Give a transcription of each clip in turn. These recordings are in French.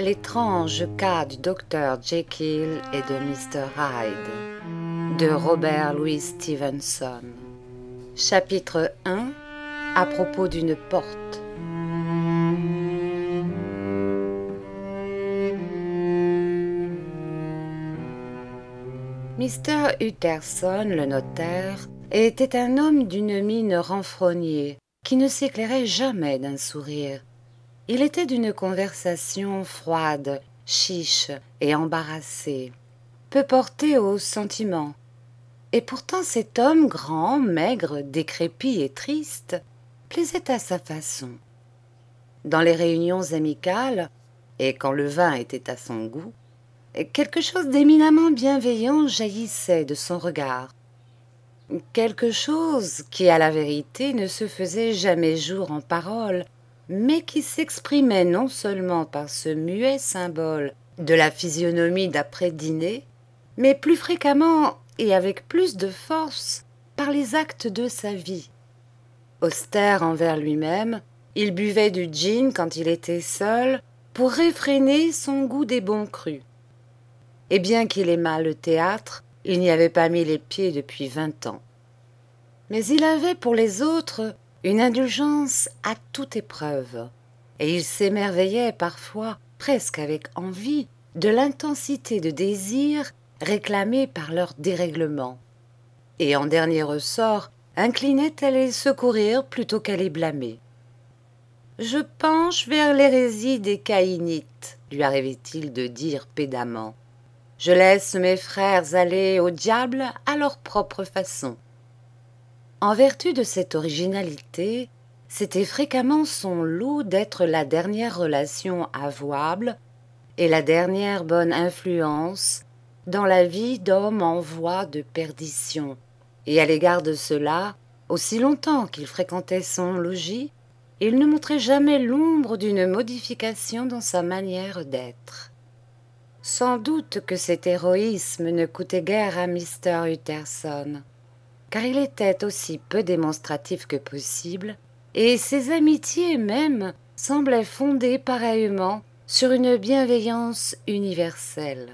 L'étrange cas du docteur Jekyll et de Mr. Hyde de Robert Louis Stevenson. Chapitre 1. À propos d'une porte. Mr. Utterson, le notaire, était un homme d'une mine renfrognée qui ne s'éclairait jamais d'un sourire. Il était d'une conversation froide, chiche et embarrassée, peu porté aux sentiments. Et pourtant cet homme grand, maigre, décrépit et triste plaisait à sa façon. Dans les réunions amicales, et quand le vin était à son goût, quelque chose d'éminemment bienveillant jaillissait de son regard. Quelque chose qui, à la vérité, ne se faisait jamais jour en paroles, mais qui s'exprimait non seulement par ce muet symbole de la physionomie d'après-dîner, mais plus fréquemment et avec plus de force par les actes de sa vie. Austère envers lui-même, il buvait du gin quand il était seul pour réfréner son goût des bons crus. Et bien qu'il aimât le théâtre, il n'y avait pas mis les pieds depuis 20 ans. Mais il avait pour les autres une indulgence à toute épreuve, et il s'émerveillait parfois, presque avec envie, de l'intensité de désir réclamée par leur dérèglement. Et en dernier ressort, inclinait à les secourir plutôt qu'à les blâmer. « Je penche vers l'hérésie des caïnites, lui arrivait-il de dire pédamment. Je laisse mes frères aller au diable à leur propre façon. En vertu de cette originalité, c'était fréquemment son lot d'être la dernière relation avouable et la dernière bonne influence dans la vie d'homme en voie de perdition. Et à l'égard de cela, aussi longtemps qu'il fréquentait son logis, il ne montrait jamais l'ombre d'une modification dans sa manière d'être. Sans doute que cet héroïsme ne coûtait guère à Mr. Utterson, car il était aussi peu démonstratif que possible, et ses amitiés même semblaient fondées pareillement sur une bienveillance universelle.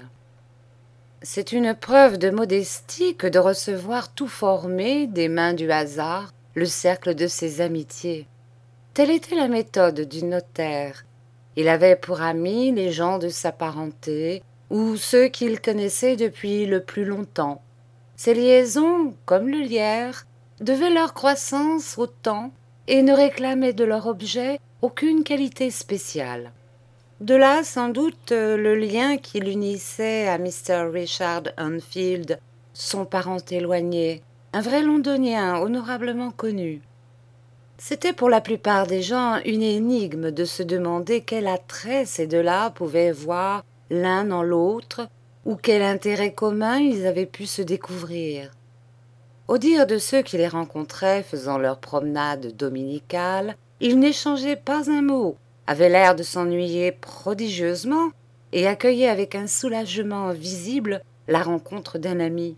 C'est une preuve de modestie que de recevoir tout formé des mains du hasard le cercle de ses amitiés. Telle était la méthode du notaire. Il avait pour amis les gens de sa parenté ou ceux qu'il connaissait depuis le plus longtemps. Ces liaisons, comme le lierre, devaient leur croissance au temps et ne réclamaient de leur objet aucune qualité spéciale. De là, sans doute, le lien qui l'unissait à Mr. Richard Enfield, son parent éloigné, un vrai londonien honorablement connu. C'était pour la plupart des gens une énigme de se demander quel attrait ces deux-là pouvaient voir l'un dans l'autre, ou quel intérêt commun ils avaient pu se découvrir. Au dire de ceux qui les rencontraient faisant leur promenade dominicale, ils n'échangeaient pas un mot, avaient l'air de s'ennuyer prodigieusement et accueillaient avec un soulagement visible la rencontre d'un ami.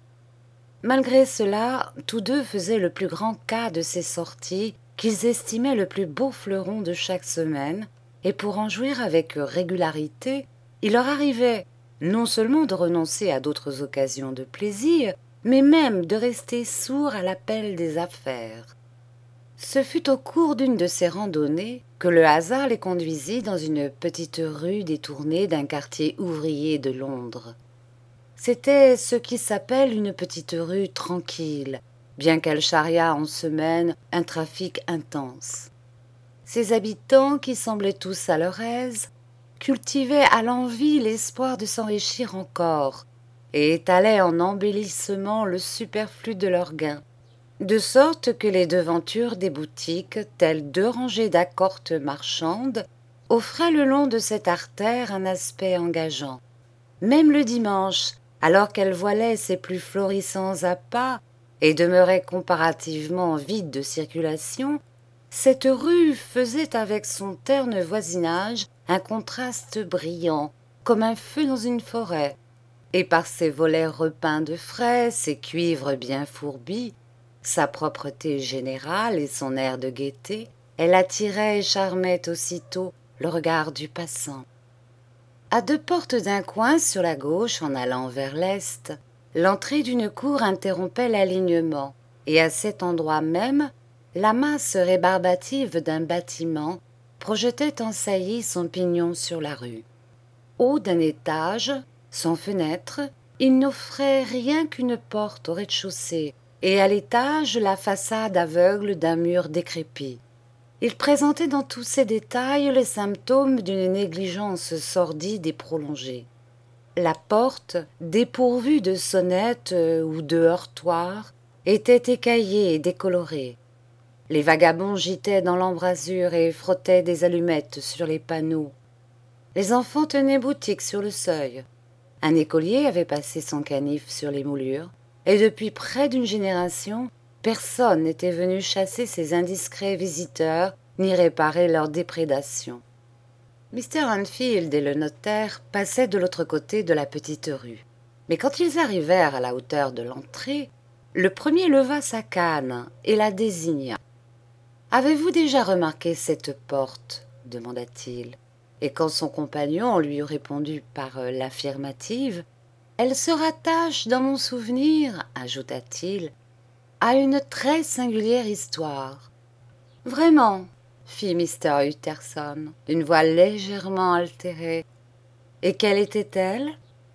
Malgré cela, tous deux faisaient le plus grand cas de ces sorties qu'ils estimaient le plus beau fleuron de chaque semaine, et pour en jouir avec régularité, il leur arrivait non seulement de renoncer à d'autres occasions de plaisir, mais même de rester sourds à l'appel des affaires. Ce fut au cours d'une de ces randonnées que le hasard les conduisit dans une petite rue détournée d'un quartier ouvrier de Londres. C'était ce qui s'appelle une petite rue tranquille, bien qu'elle charriât en semaine un trafic intense. Ses habitants, qui semblaient tous à leur aise, cultivaient à l'envi l'espoir de s'enrichir encore, et étalaient en embellissement le superflu de leurs gains, de sorte que les devantures des boutiques, telles 2 rangées d'accortes marchandes, offraient le long de cette artère un aspect engageant. Même le dimanche, alors qu'elle voilait ses plus florissants appas et demeurait comparativement vide de circulation, cette rue faisait avec son terne voisinage un contraste brillant, comme un feu dans une forêt, et par ses volets repeints de frais, ses cuivres bien fourbis, sa propreté générale et son air de gaieté, elle attirait et charmait aussitôt le regard du passant. À 2 portes d'un coin sur la gauche en allant vers l'est, l'entrée d'une cour interrompait l'alignement, et à cet endroit même, la masse rébarbative d'un bâtiment projetait en saillie son pignon sur la rue. Haut d'un étage, sans fenêtre, il n'offrait rien qu'une porte au rez-de-chaussée, et à l'étage la façade aveugle d'un mur décrépit. Il présentait dans tous ses détails les symptômes d'une négligence sordide et prolongée. La porte, dépourvue de sonnette ou de heurtoir, était écaillée et décolorée. Les vagabonds gîtaient dans l'embrasure et frottaient des allumettes sur les panneaux. Les enfants tenaient boutique sur le seuil. Un écolier avait passé son canif sur les moulures, et depuis près d'une génération, personne n'était venu chasser ces indiscrets visiteurs ni réparer leurs déprédations. Mr. Enfield et le notaire passaient de l'autre côté de la petite rue. Mais quand ils arrivèrent à la hauteur de l'entrée, le premier leva sa canne et la désigna. « Avez-vous déjà remarqué cette porte ?» demanda-t-il. Et quand son compagnon lui eut répondu par l'affirmative, « Elle se rattache, dans mon souvenir, ajouta-t-il, à une très singulière histoire. »« Vraiment ?» fit Mr. Utterson, d'une voix légèrement altérée. « Et quelle était-elle ?»«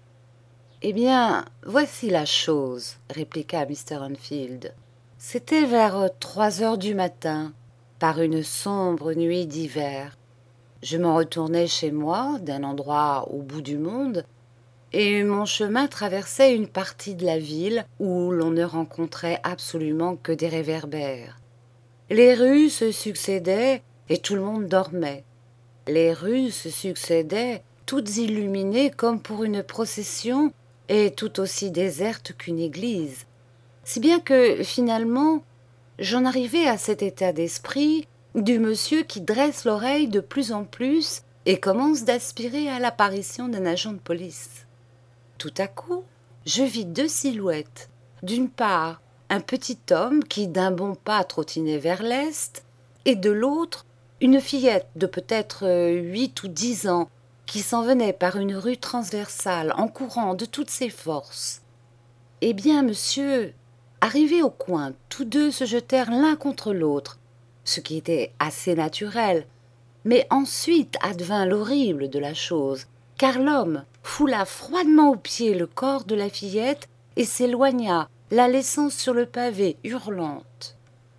Eh bien, voici la chose, » répliqua Mr. Enfield. « C'était vers 3 heures du matin, par une sombre nuit d'hiver. Je m'en retournais chez moi, d'un endroit au bout du monde, et mon chemin traversait une partie de la ville où l'on ne rencontrait absolument que des réverbères. Les rues se succédaient et tout le monde dormait. Les rues se succédaient, toutes illuminées comme pour une procession et tout aussi désertes qu'une église. Si bien que, finalement, j'en arrivais à cet état d'esprit du monsieur qui dresse l'oreille de plus en plus et commence d'aspirer à l'apparition d'un agent de police. Tout à coup, je vis 2 silhouettes. D'une part, un petit homme qui d'un bon pas trottinait vers l'est, et de l'autre, une fillette de peut-être 8 ou 10 ans qui s'en venait par une rue transversale en courant de toutes ses forces. Eh bien, monsieur, arrivés au coin, tous 2 se jetèrent l'un contre l'autre, ce qui était assez naturel, mais ensuite advint l'horrible de la chose, car l'homme foula froidement aux pieds le corps de la fillette et s'éloigna, la laissant sur le pavé, hurlante.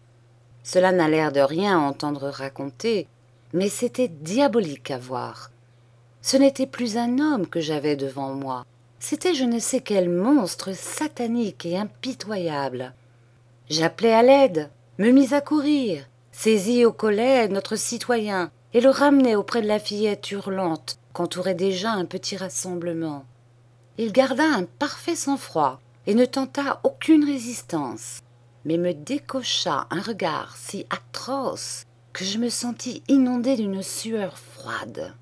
Cela n'a l'air de rien à entendre raconter, mais c'était diabolique à voir. Ce n'était plus un homme que j'avais devant moi, c'était je ne sais quel monstre satanique et impitoyable. J'appelai à l'aide, me mis à courir, saisis au collet notre citoyen et le ramenai auprès de la fillette hurlante qu'entourait déjà un petit rassemblement. Il garda un parfait sang-froid et ne tenta aucune résistance, mais me décocha un regard si atroce que je me sentis inondée d'une sueur froide.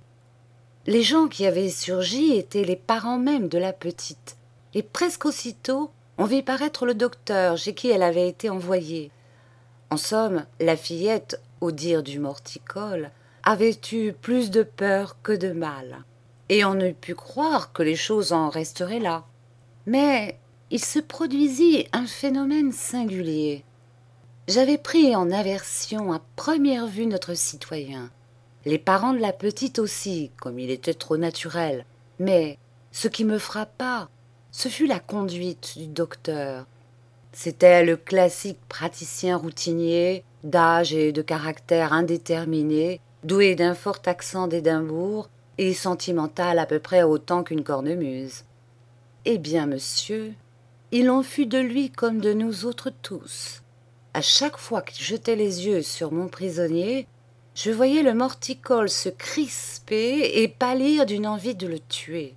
Les gens qui avaient surgi étaient les parents même de la petite, et presque aussitôt on vit paraître le docteur chez qui elle avait été envoyée. En somme, la fillette, au dire du morticole, avait eu plus de peur que de mal, et on eût pu croire que les choses en resteraient là. Mais il se produisit un phénomène singulier. J'avais pris en aversion à première vue notre citoyen, les parents de la petite aussi, comme il était trop naturel, mais ce qui me frappa, ce fut la conduite du docteur. C'était le classique praticien routinier, d'âge et de caractère indéterminé, doué d'un fort accent d'Édimbourg et sentimental à peu près autant qu'une cornemuse. Eh bien, monsieur, il en fut de lui comme de nous autres tous. À chaque fois qu'il jetait les yeux sur mon prisonnier, je voyais le morticole se crisper et pâlir d'une envie de le tuer.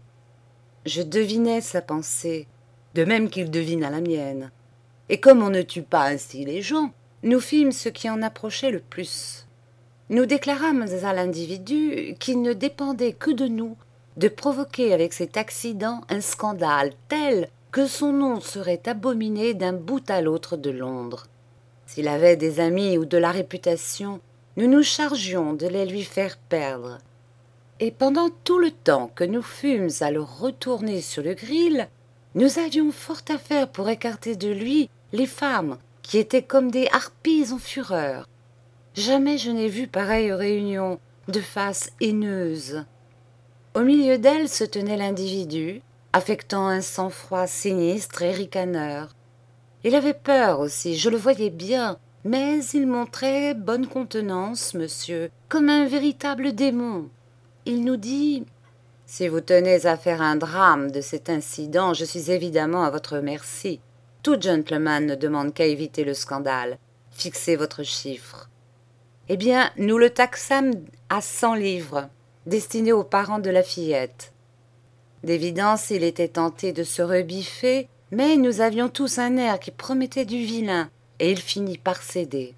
Je devinais sa pensée, de même qu'il devina la mienne. Et comme on ne tue pas ainsi les gens, nous fîmes ce qui en approchait le plus. Nous déclarâmes à l'individu qu'il ne dépendait que de nous de provoquer avec cet accident un scandale tel que son nom serait abominé d'un bout à l'autre de Londres. S'il avait des amis ou de la réputation, nous nous chargions de les lui faire perdre. Et pendant tout le temps que nous fûmes à le retourner sur le gril, nous avions fort à faire pour écarter de lui les femmes, qui étaient comme des harpies en fureur. Jamais je n'ai vu pareille réunion de faces haineuses. Au milieu d'elles se tenait l'individu, affectant un sang-froid sinistre et ricaneur. Il avait peur aussi, je le voyais bien, mais il montrait bonne contenance, monsieur, comme un véritable démon. Il nous dit « Si vous tenez à faire un drame de cet incident, je suis évidemment à votre merci. Tout gentleman ne demande qu'à éviter le scandale. Fixez votre chiffre. » Eh bien, nous le taxâmes à 100 livres, destinées aux parents de la fillette. D'évidence, il était tenté de se rebiffer, mais nous avions tous un air qui promettait du vilain, et il finit par céder.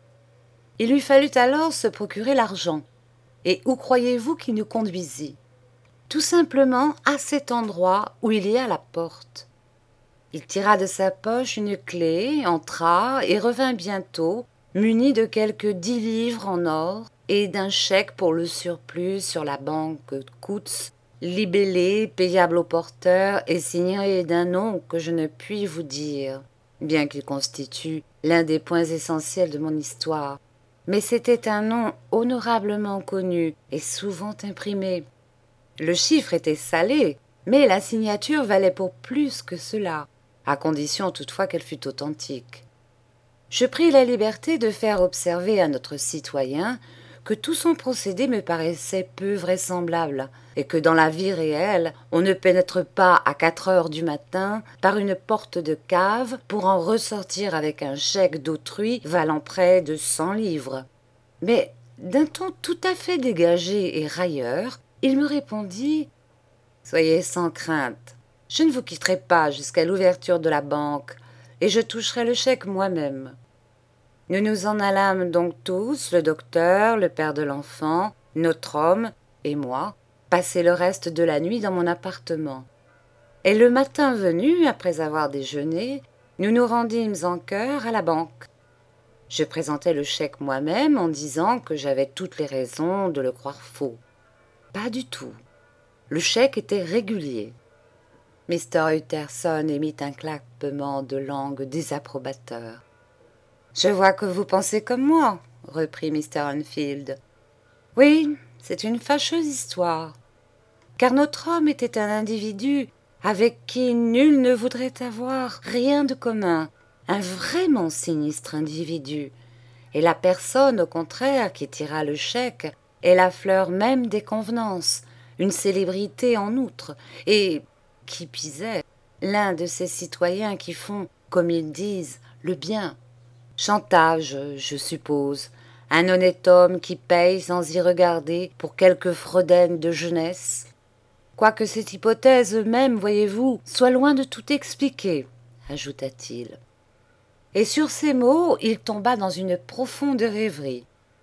Il lui fallut alors se procurer l'argent. Et où croyez-vous qu'il nous conduisit? Tout simplement à cet endroit où il y a la porte. Il tira de sa poche une clé, entra et revint bientôt, muni de quelques 10 livres en or et d'un chèque pour le surplus sur la banque Coutts, libellé, payable au porteur et signé d'un nom que je ne puis vous dire, bien qu'il constitue l'un des points essentiels de mon histoire. Mais c'était un nom honorablement connu et souvent imprimé. Le chiffre était salé, mais la signature valait pour plus que cela, à condition toutefois qu'elle fût authentique. Je pris la liberté de faire observer à notre citoyen que tout son procédé me paraissait peu vraisemblable, et que dans la vie réelle, on ne pénètre pas à 4 heures du matin par une porte de cave pour en ressortir avec un chèque d'autrui valant près de 100 livres. Mais d'un ton tout à fait dégagé et railleur, il me répondit « Soyez sans crainte, je ne vous quitterai pas jusqu'à l'ouverture de la banque, et je toucherai le chèque moi-même. » Nous nous en allâmes donc tous, le docteur, le père de l'enfant, notre homme et moi, passer le reste de la nuit dans mon appartement. Et le matin venu, après avoir déjeuné, nous nous rendîmes en chœur à la banque. Je présentai le chèque moi-même en disant que j'avais toutes les raisons de le croire faux. Pas du tout. Le chèque était régulier. Mr. Utterson émit un claquement de langue désapprobateur. « Je vois que vous pensez comme moi, » reprit Mr. Enfield. « Oui, c'est une fâcheuse histoire, car notre homme était un individu avec qui nul ne voudrait avoir rien de commun, un vraiment sinistre individu, et la personne, au contraire, qui tira le chèque est la fleur même des convenances, une célébrité en outre, et, qui pisait, l'un de ces citoyens qui font, comme ils disent, le bien. Chantage, je suppose, un honnête homme qui paye sans y regarder pour quelque fraudaine de jeunesse. Quoique cette hypothèse même, voyez-vous, soit loin de tout expliquer, ajouta-t-il. Et sur ces mots, il tomba dans une profonde rêverie.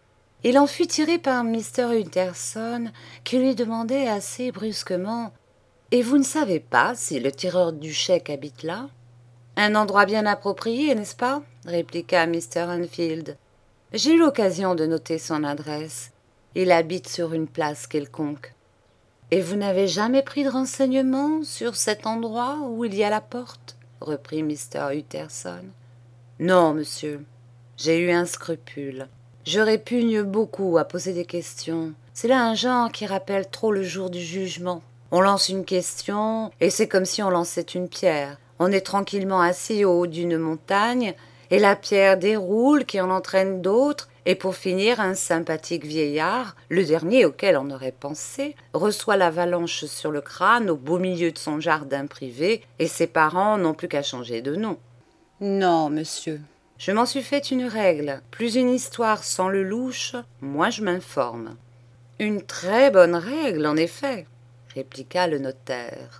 Il en fut tiré par Mr. Utterson, qui lui demandait assez brusquement « Et vous ne savez pas si le tireur du chèque habite là ?»« Un endroit bien approprié, n'est-ce pas ?» répliqua Mr. Enfield. « J'ai eu l'occasion de noter son adresse. Il habite sur une place quelconque. »« Et vous n'avez jamais pris de renseignements sur cet endroit où il y a la porte ?» reprit Mr. Utterson. « Non, monsieur. J'ai eu un scrupule. Je répugne beaucoup à poser des questions. C'est là un genre qui rappelle trop le jour du jugement. On lance une question, et c'est comme si on lançait une pierre. On est tranquillement assis au haut d'une montagne, et la pierre déroule qui en entraîne d'autres, et pour finir, un sympathique vieillard, le dernier auquel on aurait pensé, reçoit l'avalanche sur le crâne au beau milieu de son jardin privé, et ses parents n'ont plus qu'à changer de nom. Non, monsieur. Je m'en suis fait une règle. Plus une histoire sans le louche, moins je m'informe. Une très bonne règle, en effet, répliqua le notaire.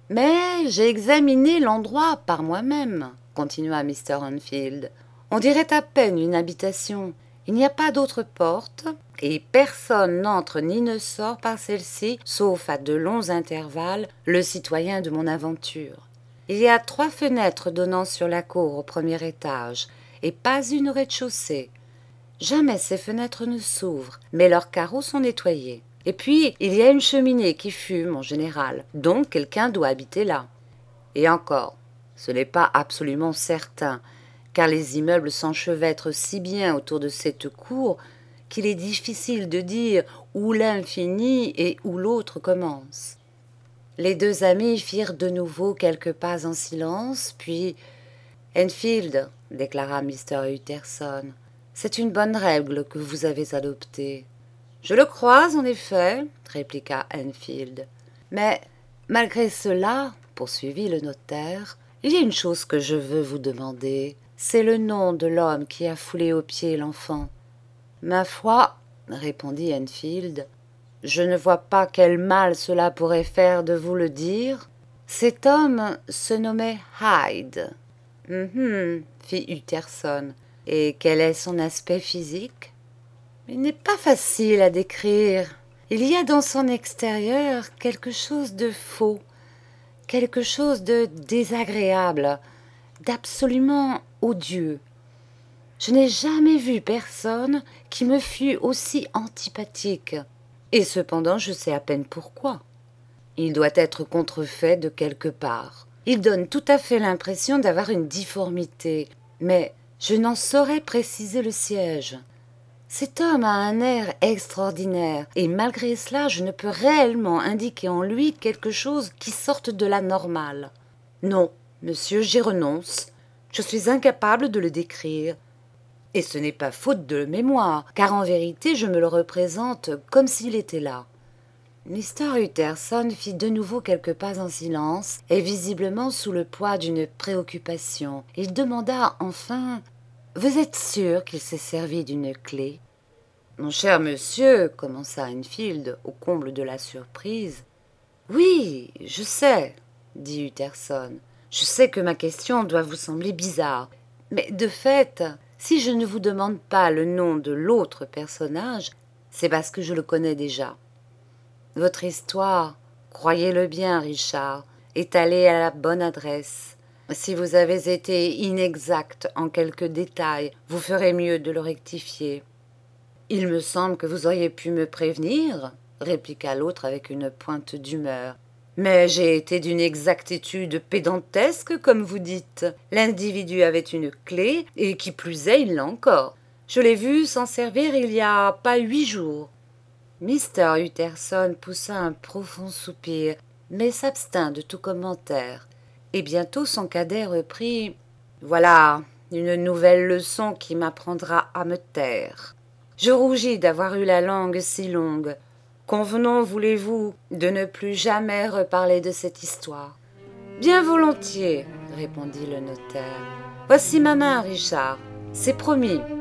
Mais j'ai examiné l'endroit par moi-même, continua Mr. Enfield. On dirait à peine une habitation. Il n'y a pas d'autre porte, et personne n'entre ni ne sort par celle-ci, sauf à de longs intervalles, le citoyen de mon aventure. Il y a 3 fenêtres donnant sur la cour au premier étage, et pas une au rez-de-chaussée. Jamais ces fenêtres ne s'ouvrent, mais leurs carreaux sont nettoyés. Et puis, il y a une cheminée qui fume en général, donc quelqu'un doit habiter là. Et encore, ce n'est pas absolument certain, car les immeubles s'enchevêtrent si bien autour de cette cour qu'il est difficile de dire où l'un finit et où l'autre commence. Les deux amis firent de nouveau quelques pas en silence, puis « Enfield, déclara Mr. Utterson, c'est une bonne règle que vous avez adoptée. »« Je le crois, en effet, » répliqua Enfield. « Mais, malgré cela, poursuivit le notaire, il y a une chose que je veux vous demander. C'est le nom de l'homme qui a foulé aux pieds l'enfant. »« Ma foi, » répondit Enfield, « je ne vois pas quel mal cela pourrait faire de vous le dire. Cet homme se nommait Hyde. »« fit Utterson. « Et quel est son aspect physique ?»« Il n'est pas facile à décrire. Il y a dans son extérieur quelque chose de faux, quelque chose de désagréable, d'absolument odieux. Je n'ai jamais vu personne qui me fût aussi antipathique, et cependant je sais à peine pourquoi. Il doit être contrefait de quelque part. Il donne tout à fait l'impression d'avoir une difformité, mais je n'en saurais préciser le siège. Cet homme a un air extraordinaire, et malgré cela je ne peux réellement indiquer en lui quelque chose qui sorte de la normale. Non, monsieur, j'y renonce. Je suis incapable de le décrire. Et ce n'est pas faute de mémoire, car en vérité je me le représente comme s'il était là. Mr. Utterson fit de nouveau quelques pas en silence, et visiblement sous le poids d'une préoccupation. Il demanda enfin « Vous êtes sûr qu'il s'est servi d'une clé ?»« Mon cher monsieur, » commença Enfield, au comble de la surprise. « Oui, je sais, » dit Utterson. « Je sais que ma question doit vous sembler bizarre, mais de fait, si je ne vous demande pas le nom de l'autre personnage, c'est parce que je le connais déjà. Votre histoire, croyez-le bien, Richard, est allée à la bonne adresse. Si vous avez été inexact en quelques détails, vous ferez mieux de le rectifier. »« Il me semble que vous auriez pu me prévenir, » répliqua l'autre avec une pointe d'humeur. « Mais j'ai été d'une exactitude pédantesque, comme vous dites. L'individu avait une clé, et qui plus est, il l'a encore. Je l'ai vu s'en servir il y a pas 8 jours. » Mr. Utterson poussa un profond soupir, mais s'abstint de tout commentaire. Et bientôt son cadet reprit « Voilà une nouvelle leçon qui m'apprendra à me taire. Je rougis d'avoir eu la langue si longue. Convenons, voulez-vous, de ne plus jamais reparler de cette histoire. »« Bien volontiers, » répondit le notaire. « Voici ma main, Richard. C'est promis,